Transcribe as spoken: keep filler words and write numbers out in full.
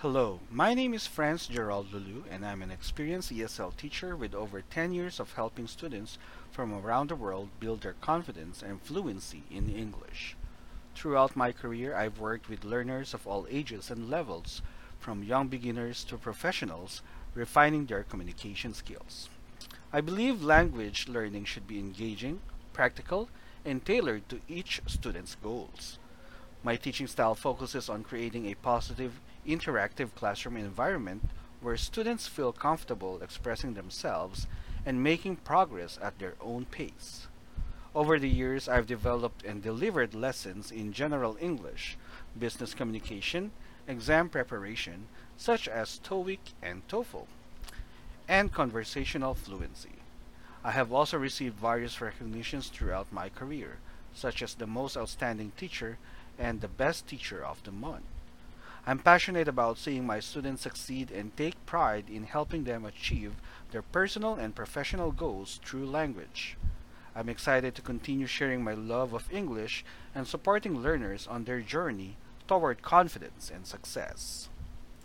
Hello, my name is Franz Gerald Lulu, and I'm an experienced E S L teacher with over ten years of helping students from around the world build their confidence and fluency in English. Throughout my career, I've worked with learners of all ages and levels, from young beginners to professionals, refining their communication skills. I believe language learning should be engaging, practical, and tailored to each student's goals. My teaching style focuses on creating a positive, interactive classroom environment where students feel comfortable expressing themselves and making progress at their own pace. Over the years, I've developed and delivered lessons in general English, business communication, exam preparation, such as TOEIC and TOEFL, and conversational fluency. I have also received various recognitions throughout my career, such as the Most Outstanding Teacher and the Best Teacher of the Month. I'm passionate about seeing my students succeed and take pride in helping them achieve their personal and professional goals through language. I'm excited to continue sharing my love of English and supporting learners on their journey toward confidence and success.